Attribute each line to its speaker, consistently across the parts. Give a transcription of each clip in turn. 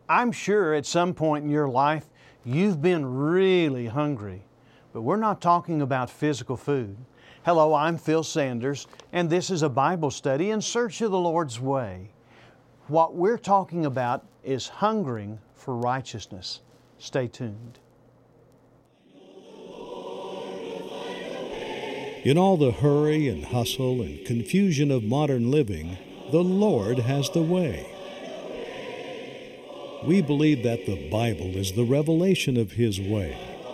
Speaker 1: I'm sure at some point in your life you've been really hungry, but we're not talking about physical food. Hello, I'm Phil Sanders, and this is a Bible study in search of the Lord's way. What we're talking about is hungering for righteousness. Stay tuned.
Speaker 2: In all the hurry and hustle and confusion of modern living, the Lord has the way. We believe that the Bible is the revelation of His way.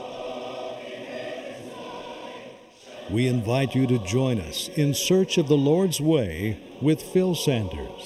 Speaker 2: We invite you to join us in search of the Lord's way with Phil Sanders.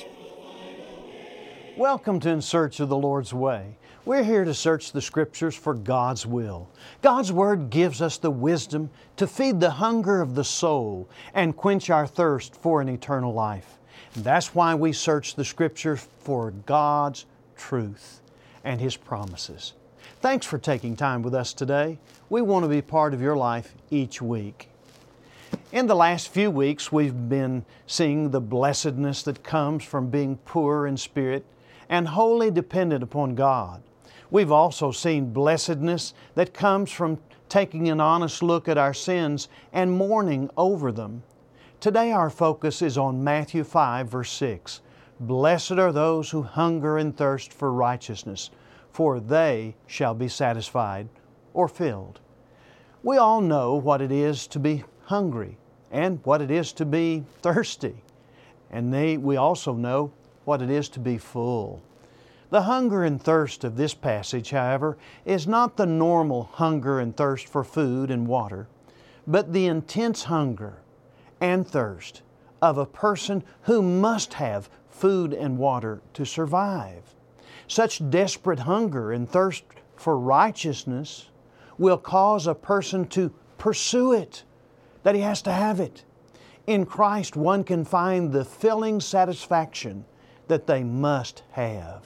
Speaker 1: Welcome to In Search of the Lord's Way. We're here to search the Scriptures for God's will. God's Word gives us the wisdom to feed the hunger of the soul and quench our thirst for an eternal life. And that's why we search the Scriptures for God's truth and His promises. Thanks for taking time with us today. We want to be part of your life each week. In the last few weeks, we've been seeing the blessedness that comes from being poor in spirit and wholly dependent upon God. We've also seen blessedness that comes from taking an honest look at our sins and mourning over them. Today our focus is on Matthew 5, verse 6. Blessed are those who hunger and thirst for righteousness, for they shall be satisfied or filled. We all know what it is to be hungry and what it is to be thirsty. And we also know what it is to be full. The hunger and thirst of this passage, however, is not the normal hunger and thirst for food and water, but the intense hunger and thirst of a person who must have food and water to survive. Such desperate hunger and thirst for righteousness will cause a person to pursue it, that he has to have it. In Christ, one can find the filling satisfaction that they must have.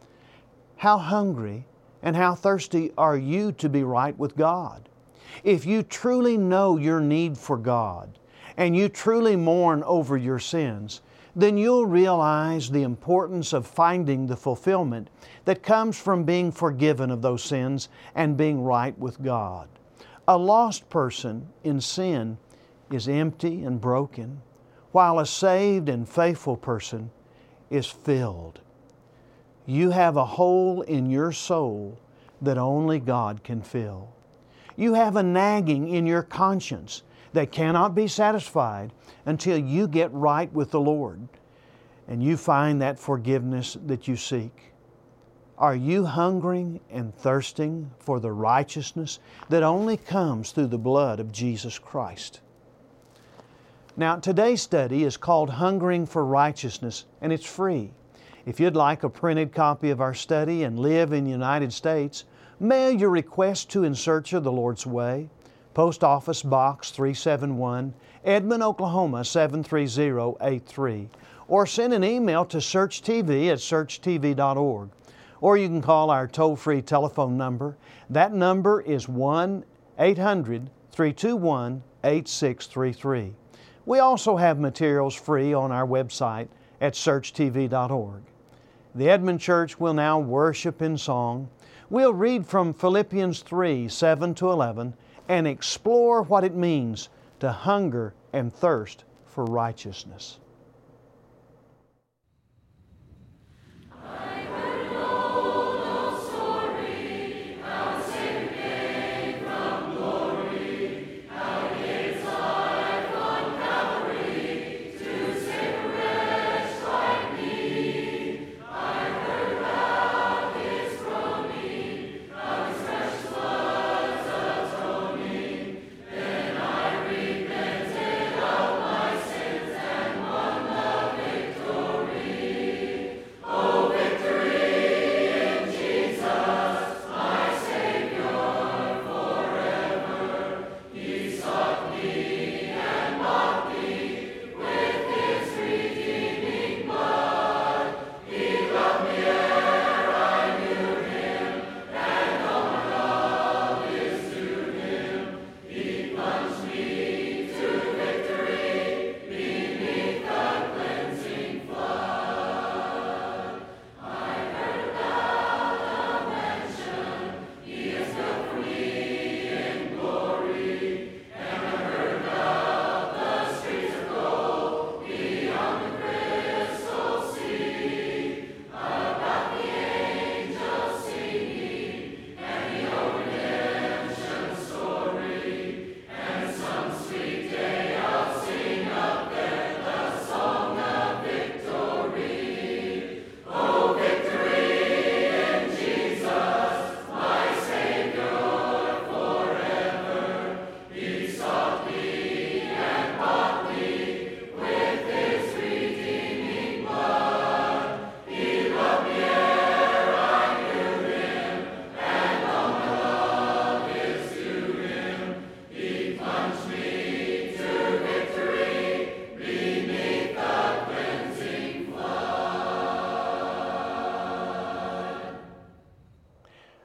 Speaker 1: How hungry and how thirsty are you to be right with God? If you truly know your need for God and you truly mourn over your sins, then you'll realize the importance of finding the fulfillment that comes from being forgiven of those sins and being right with God. A lost person in sin is empty and broken, while a saved and faithful person is filled. You have a hole in your soul that only God can fill. You have a nagging in your conscience that cannot be satisfied until you get right with the Lord and you find that forgiveness that you seek. Are you hungering and thirsting for the righteousness that only comes through the blood of Jesus Christ? Now, today's study is called Hungering for Righteousness, and it's free. If you'd like a printed copy of our study and live in the United States, mail your request to In Search of the Lord's Way, Post Office Box 371, Edmond, Oklahoma 73083, or send an email to searchtv@searchtv.org. Or you can call our toll-free telephone number. That number is 1-800-321-8633. We also have materials free on our website at searchtv.org. The Edmond Church will now worship in song. We'll read from Philippians 3, 7-11 and explore what it means to hunger and thirst for righteousness.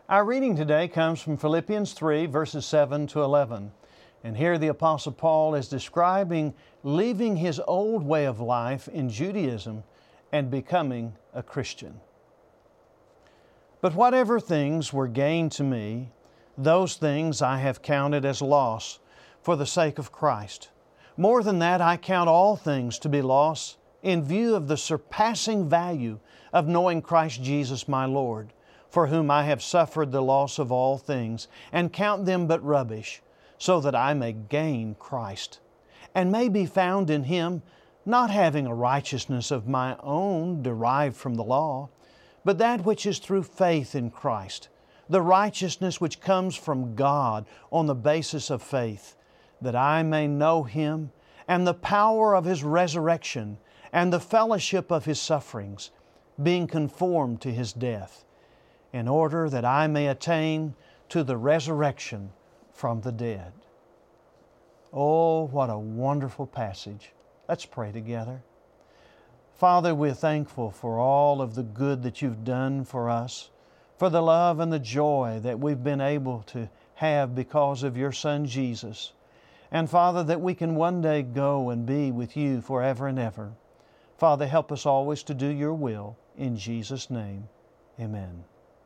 Speaker 1: Our reading today comes from Philippians 3, verses 7 to 11. And here the Apostle Paul is describing leaving his old way of life in Judaism and becoming a Christian. But whatever things were gain to me, those things I have counted as loss for the sake of Christ. More than that, I count all things to be loss in view of the surpassing value of knowing Christ Jesus my Lord, for whom I have suffered the loss of all things, and count them but rubbish, so that I may gain Christ, and may be found in Him, not having a righteousness of my own derived from the law, but that which is through faith in Christ, the righteousness which comes from God on the basis of faith, that I may know Him and the power of His resurrection and the fellowship of His sufferings, being conformed to His death, in order that I may attain to the resurrection from the dead. Oh, what a wonderful passage. Let's pray together. Father, we're thankful for all of the good that You've done for us, for the love and the joy that we've been able to have because of Your Son Jesus. And Father, that we can one day go and be with You forever and ever. Father, help us always to do Your will. In Jesus' name, amen.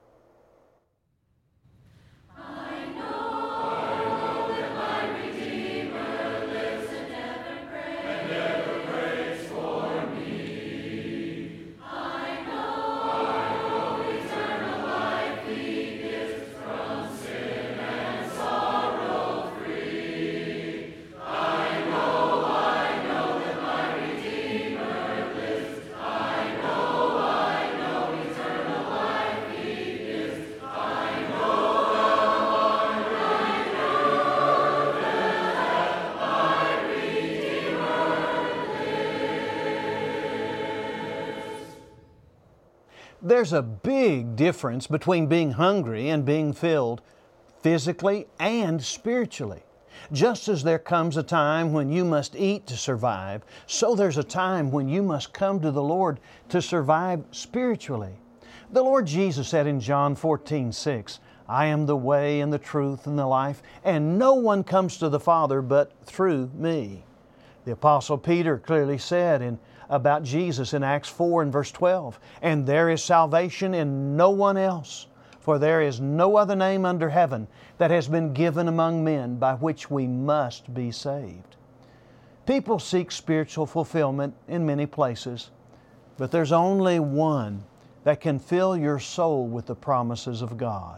Speaker 1: There's a big difference between being hungry and being filled, physically and spiritually. Just as there comes a time when you must eat to survive, so there's a time when you must come to the Lord to survive spiritually. The Lord Jesus said in John 14:6, I am the way and the truth and the life, and no one comes to the Father but through me. The Apostle Peter clearly said about Jesus in Acts 4 and verse 12, and there is salvation in no one else, for there is no other name under heaven that has been given among men by which we must be saved. People seek spiritual fulfillment in many places, but there's only one that can fill your soul with the promises of God.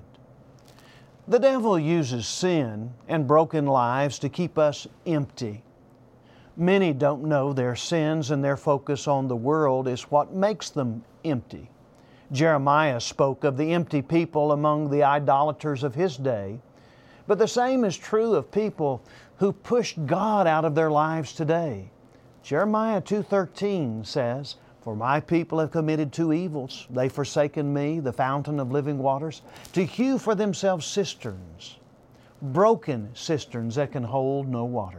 Speaker 1: The devil uses sin and broken lives to keep us empty. Many don't know their sins and their focus on the world is what makes them empty. Jeremiah spoke of the empty people among the idolaters of his day, but the same is true of people who pushed God out of their lives today. Jeremiah 2:13 says, For my people have committed two evils. They've forsaken me, the fountain of living waters, to hew for themselves cisterns, broken cisterns that can hold no water.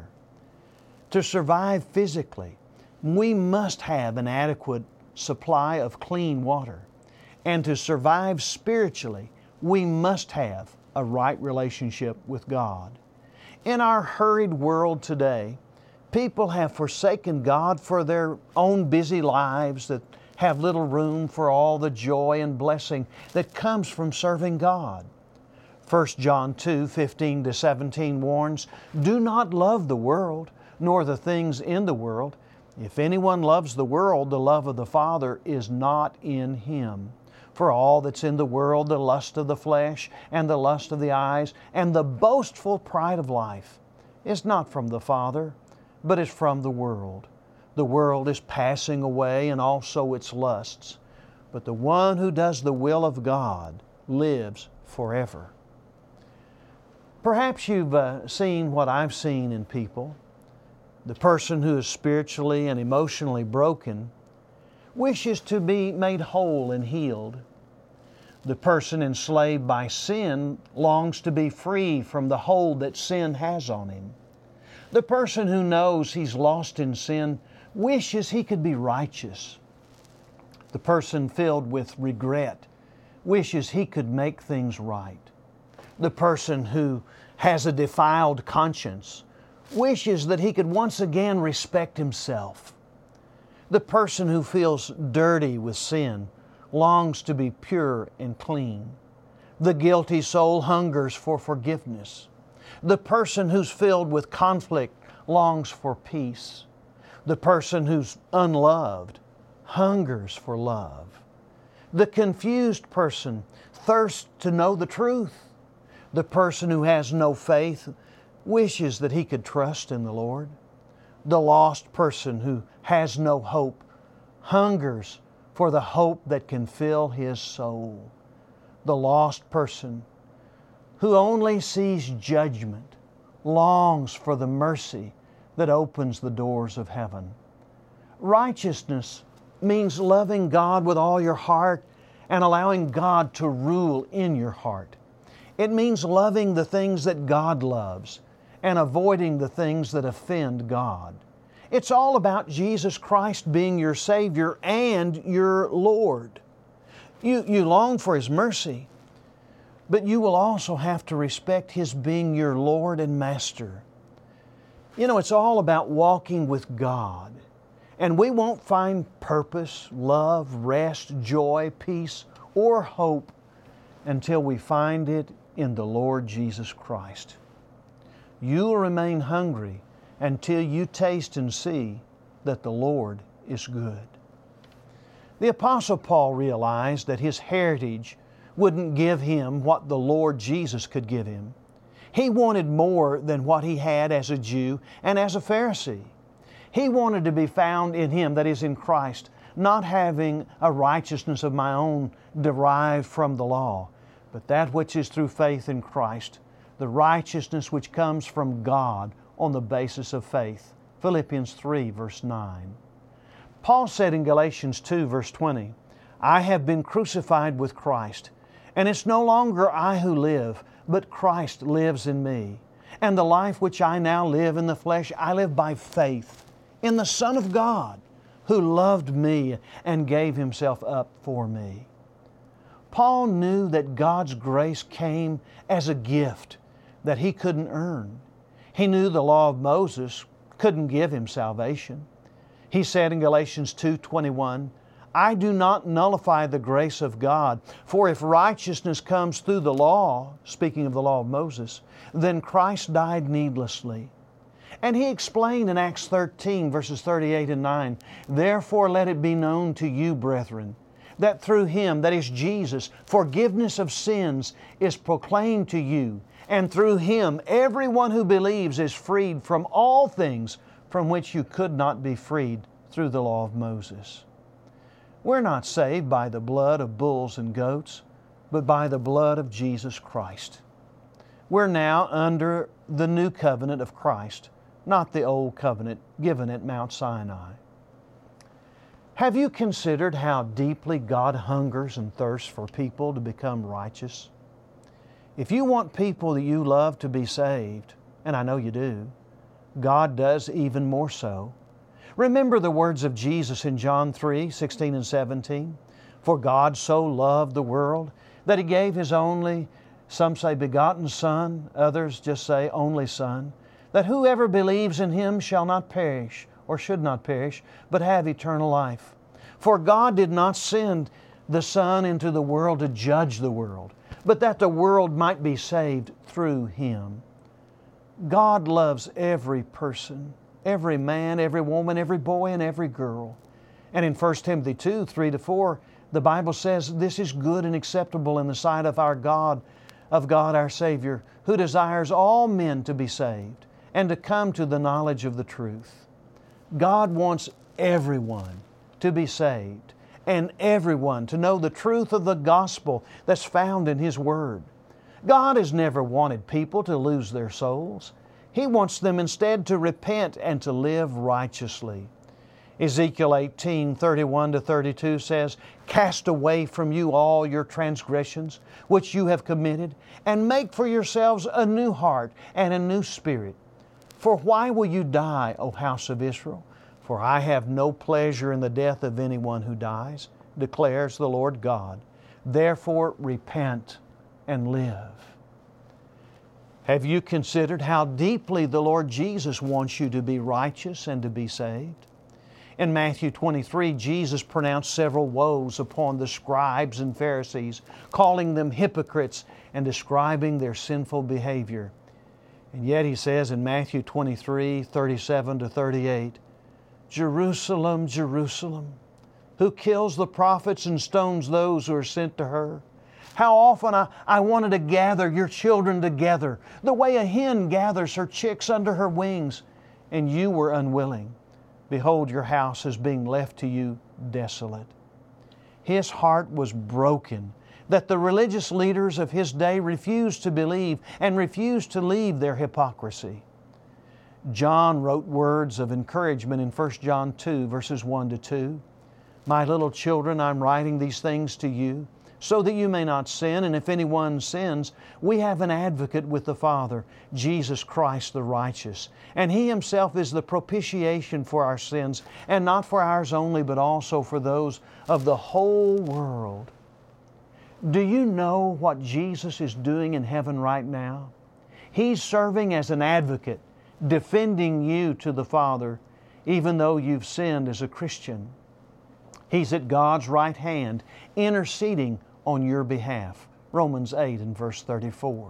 Speaker 1: To survive physically, we must have an adequate supply of clean water. And to survive spiritually, we must have a right relationship with God. In our hurried world today, people have forsaken God for their own busy lives that have little room for all the joy and blessing that comes from serving God. 1 John 2:15-17 warns, Do not love the world, nor the things in the world. If anyone loves the world, the love of the Father is not in him. For all that's in the world, the lust of the flesh, and the lust of the eyes, and the boastful pride of life, is not from the Father, but is from the world. The world is passing away, and also its lusts. But the one who does the will of God lives forever. Perhaps you've seen what I've seen in people. The person who is spiritually and emotionally broken wishes to be made whole and healed. The person enslaved by sin longs to be free from the hold that sin has on him. The person who knows he's lost in sin wishes he could be righteous. The person filled with regret wishes he could make things right. The person who has a defiled conscience wishes that he could once again respect himself. The person who feels dirty with sin longs to be pure and clean. The guilty soul hungers for forgiveness. The person who's filled with conflict longs for peace. The person who's unloved hungers for love. The confused person thirsts to know the truth. The person who has no faith wishes that he could trust in the Lord. The lost person who has no hope hungers for the hope that can fill his soul. The lost person who only sees judgment longs for the mercy that opens the doors of heaven. Righteousness means loving God with all your heart and allowing God to rule in your heart. It means loving the things that God loves and avoiding the things that offend God. It's all about Jesus Christ being your Savior and your Lord. You long for His mercy, but you will also have to respect His being your Lord and Master. You know, it's all about walking with God. And we won't find purpose, love, rest, joy, peace, or hope until we find it in the Lord Jesus Christ. You will remain hungry until you taste and see that the Lord is good. The Apostle Paul realized that his heritage wouldn't give him what the Lord Jesus could give him. He wanted more than what he had as a Jew and as a Pharisee. He wanted to be found in Him, that is, in Christ, not having a righteousness of my own derived from the law, but that which is through faith in Christ, the righteousness which comes from God on the basis of faith. Philippians 3, verse 9. Paul said in Galatians 2, verse 20, I have been crucified with Christ, and it's no longer I who live, but Christ lives in me. And the life which I now live in the flesh, I live by faith in the Son of God, who loved me and gave Himself up for me. Paul knew that God's grace came as a gift that he couldn't earn. He knew the law of Moses couldn't give him salvation. He said in Galatians 2:21, I do not nullify the grace of God, for if righteousness comes through the law, speaking of the law of Moses, then Christ died needlessly. And he explained in Acts 13, verses 38 and 9, Therefore let it be known to you, brethren, that through Him, that is Jesus, forgiveness of sins is proclaimed to you, and through Him everyone who believes is freed from all things from which you could not be freed through the law of Moses. We're not saved by the blood of bulls and goats, but by the blood of Jesus Christ. We're now under the new covenant of Christ, not the old covenant given at Mount Sinai. Have you considered how deeply God hungers and thirsts for people to become righteous? If you want people that you love to be saved, and I know you do, God does even more so. Remember the words of Jesus in John 3, 16 and 17. For God so loved the world that He gave His only, some say begotten Son, others just say only Son, that whoever believes in Him shall not perish, or should not perish, but have eternal life. For God did not send the Son into the world to judge the world, but that the world might be saved through Him. God loves every person, every man, every woman, every boy, and every girl. And in 1 Timothy 2, 3-4, the Bible says, This is good and acceptable in the sight of our God, our Savior, who desires all men to be saved and to come to the knowledge of the truth. God wants everyone to be saved and everyone to know the truth of the gospel that's found in His Word. God has never wanted people to lose their souls. He wants them instead to repent and to live righteously. Ezekiel 18, 31-32 says, Cast away from you all your transgressions which you have committed, and make for yourselves a new heart and a new spirit. For why will you die, O house of Israel? For I have no pleasure in the death of anyone who dies, declares the Lord God. Therefore, repent and live. Have you considered how deeply the Lord Jesus wants you to be righteous and to be saved? In Matthew 23, Jesus pronounced several woes upon the scribes and Pharisees, calling them hypocrites and describing their sinful behavior. And yet He says in Matthew 23, 37 to 38, Jerusalem, Jerusalem, who kills the prophets and stones those who are sent to her. How often I wanted to gather your children together, the way a hen gathers her chicks under her wings, and you were unwilling. Behold, your house is being left to you desolate. His heart was broken that the religious leaders of His day refused to believe and refused to leave their hypocrisy. John wrote words of encouragement in 1 John 2, verses 1 to 2. My little children, I'm writing these things to you, so that you may not sin, and if anyone sins, we have an advocate with the Father, Jesus Christ the righteous. And He Himself is the propitiation for our sins, and not for ours only, but also for those of the whole world. Do you know what Jesus is doing in heaven right now? He's serving as an advocate, defending you to the Father, even though you've sinned as a Christian. He's at God's right hand, interceding on your behalf. Romans 8 and verse 34.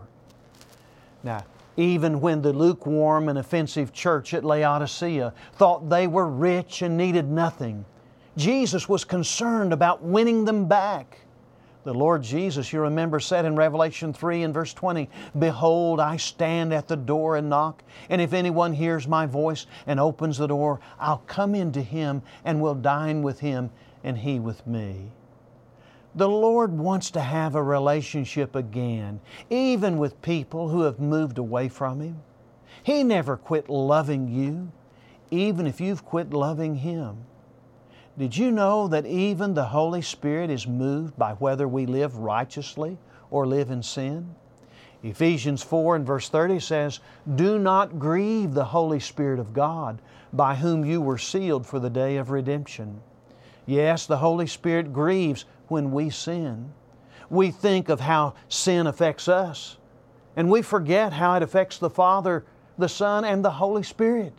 Speaker 1: Now, even when the lukewarm and offensive church at Laodicea thought they were rich and needed nothing, Jesus was concerned about winning them back. The Lord Jesus, you remember, said in Revelation 3 and verse 20, Behold, I stand at the door and knock, and if anyone hears my voice and opens the door, I'll come into him and will dine with him and he with me. The Lord wants to have a relationship again, even with people who have moved away from Him. He never quit loving you, even if you've quit loving Him. Did you know that even the Holy Spirit is moved by whether we live righteously or live in sin? Ephesians 4 and verse 30 says, Do not grieve the Holy Spirit of God, by whom you were sealed for the day of redemption. Yes, the Holy Spirit grieves when we sin. We think of how sin affects us, and we forget how it affects the Father, the Son, and the Holy Spirit.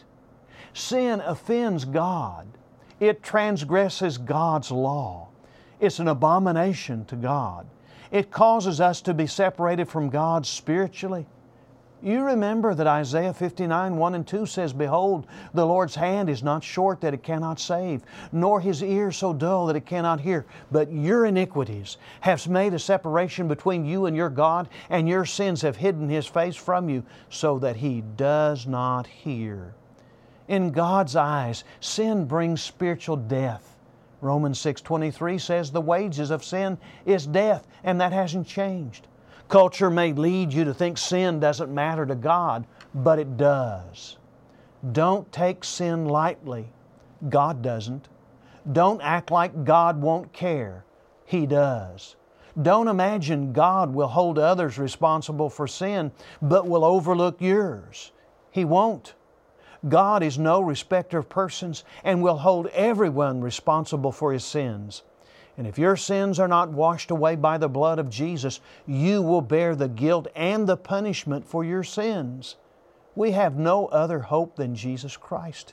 Speaker 1: Sin offends God. It transgresses God's law. It's an abomination to God. It causes us to be separated from God spiritually. You remember that Isaiah 59, 1 and 2 says, Behold, the Lord's hand is not short that it cannot save, nor His ear so dull that it cannot hear. But your iniquities have made a separation between you and your God, and your sins have hidden His face from you, so that He does not hear. In God's eyes, sin brings spiritual death. Romans 6:23 says the wages of sin is death, and that hasn't changed. Culture may lead you to think sin doesn't matter to God, but it does. Don't take sin lightly. God doesn't. Don't act like God won't care. He does. Don't imagine God will hold others responsible for sin, but will overlook yours. He won't. God is no respecter of persons and will hold everyone responsible for his sins. And if your sins are not washed away by the blood of Jesus, you will bear the guilt and the punishment for your sins. We have no other hope than Jesus Christ.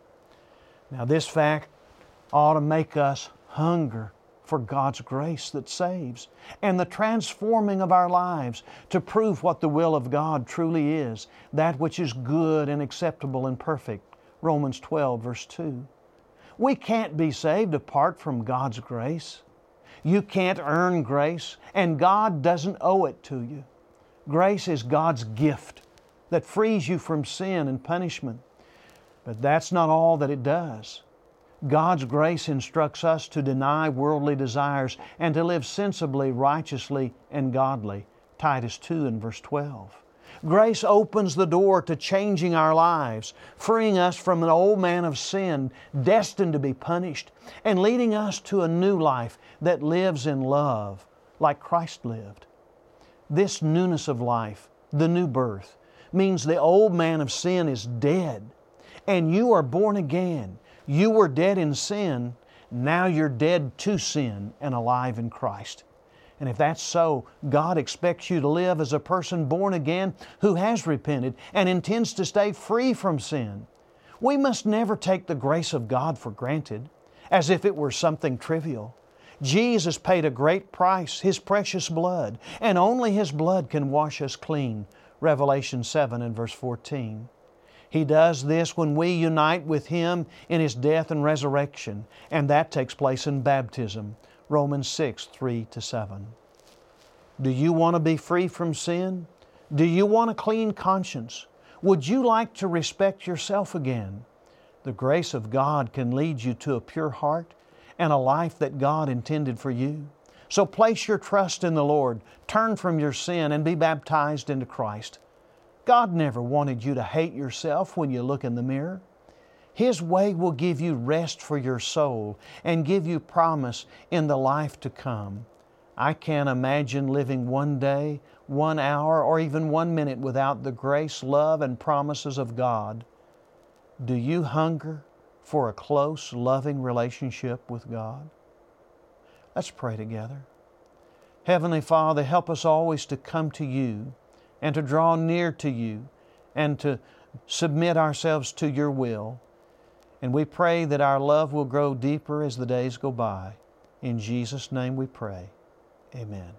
Speaker 1: Now, this fact ought to make us hunger for God's grace that saves and the transforming of our lives to prove what the will of God truly is, that which is good and acceptable and perfect. Romans 12, verse 2. We can't be saved apart from God's grace. You can't earn grace, and God doesn't owe it to you. Grace is God's gift that frees you from sin and punishment. But that's not all that it does. God's grace instructs us to deny worldly desires and to live sensibly, righteously, and godly. Titus 2 and verse 12. Grace opens the door to changing our lives, freeing us from an old man of sin destined to be punished, and leading us to a new life that lives in love like Christ lived. This newness of life, the new birth, means the old man of sin is dead, and you are born again. You were dead in sin, now you're dead to sin and alive in Christ. And if that's so, God expects you to live as a person born again who has repented and intends to stay free from sin. We must never take the grace of God for granted, as if it were something trivial. Jesus paid a great price, His precious blood, and only His blood can wash us clean. Revelation 7 and verse 14. He does this when we unite with Him in His death and resurrection, and that takes place in baptism. Romans 6, 3-7. Do you want to be free from sin? Do you want a clean conscience? Would you like to respect yourself again? The grace of God can lead you to a pure heart and a life that God intended for you. So place your trust in the Lord, turn from your sin, and be baptized into Christ. God never wanted you to hate yourself when you look in the mirror. His way will give you rest for your soul and give you promise in the life to come. I can't imagine living one day, 1 hour, or even 1 minute without the grace, love, and promises of God. Do you hunger for a close, loving relationship with God? Let's pray together. Heavenly Father, help us always to come to You and to draw near to You and to submit ourselves to Your will. And we pray that our love will grow deeper as the days go by. In Jesus' name we pray. Amen.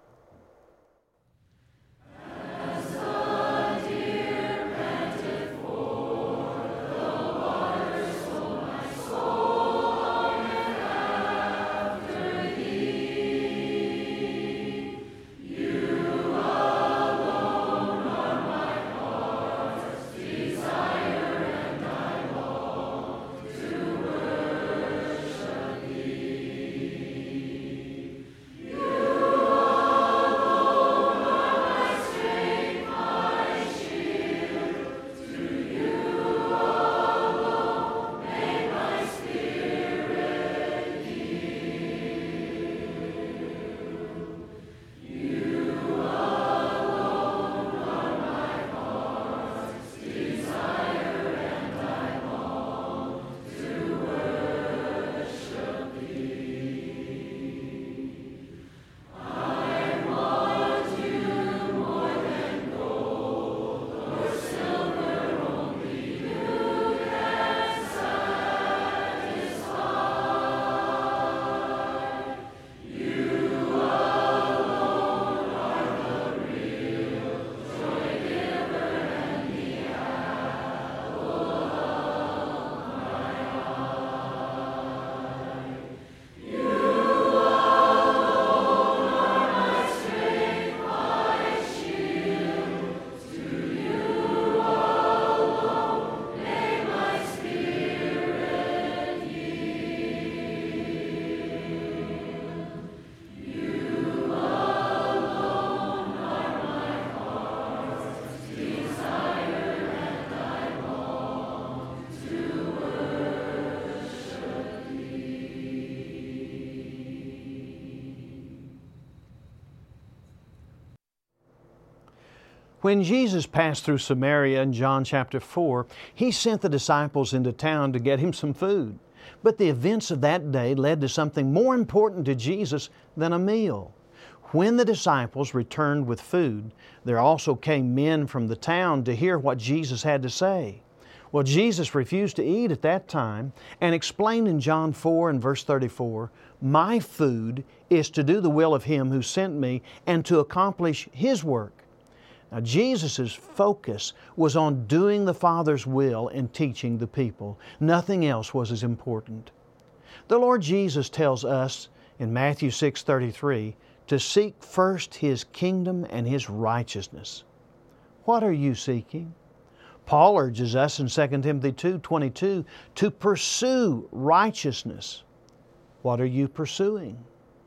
Speaker 1: When Jesus passed through Samaria in John chapter 4, He sent the disciples into town to get Him some food. But the events of that day led to something more important to Jesus than a meal. When the disciples returned with food, there also came men from the town to hear what Jesus had to say. Well, Jesus refused to eat at that time and explained in John 4 and verse 34, "My food is to do the will of Him who sent me and to accomplish His work." Now, Jesus' focus was on doing the Father's will and teaching the people. Nothing else was as important. The Lord Jesus tells us in Matthew 6:33 to seek first His kingdom and His righteousness. What are you seeking? Paul urges us in 2 Timothy 2:22 to pursue righteousness. What are you pursuing?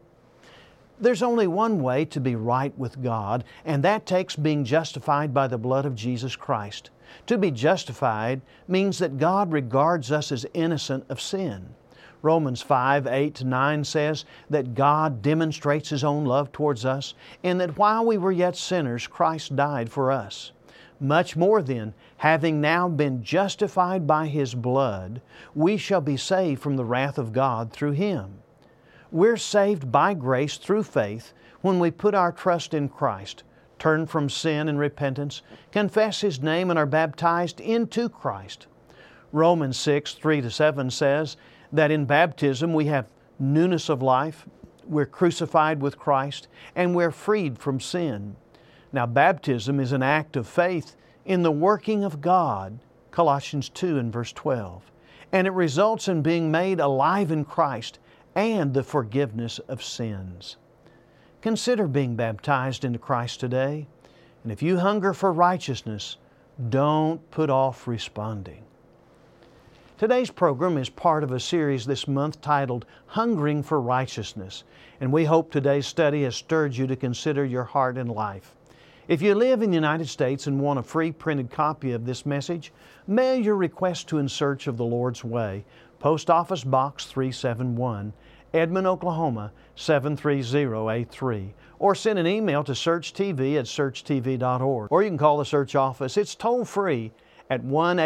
Speaker 1: There's only one way to be right with God, and that takes being justified by the blood of Jesus Christ. To be justified means that God regards us as innocent of sin. Romans 5:8-9 says that God demonstrates His own love towards us, and that while we were yet sinners, Christ died for us. Much more then, having now been justified by His blood, we shall be saved from the wrath of God through Him. We're saved by grace through faith when we put our trust in Christ, turn from sin and repentance, confess His name, and are baptized into Christ. Romans 6:3-7 says that in baptism we have newness of life, we're crucified with Christ, and we're freed from sin. Now, baptism is an act of faith in the working of God, Colossians 2 and verse 12, and it results in being made alive in Christ and the forgiveness of sins. Consider being baptized into Christ today, and if you hunger for righteousness, don't put off responding. Today's program is part of a series this month titled Hungering for Righteousness, and we hope today's study has stirred you to consider your heart and life. If you live in the United States and want a free printed copy of this message, mail your request to In Search of the Lord's Way, Post Office Box 371, Edmond, Oklahoma 73083, or send an email to searchtv@searchtv.org, or you can call the Search office. It's toll free at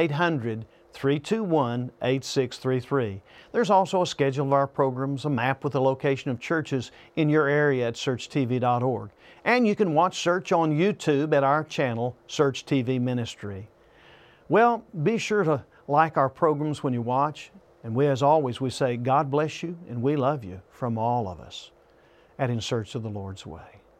Speaker 1: 1-800-321-8633. There's also a schedule of our programs, a map with the location of churches in your area at searchtv.org. And you can watch Search on YouTube at our channel, Search TV Ministry. Well, be sure to like our programs when you watch. And as always, we say, God bless you and we love you from all of us at In Search of the Lord's Way.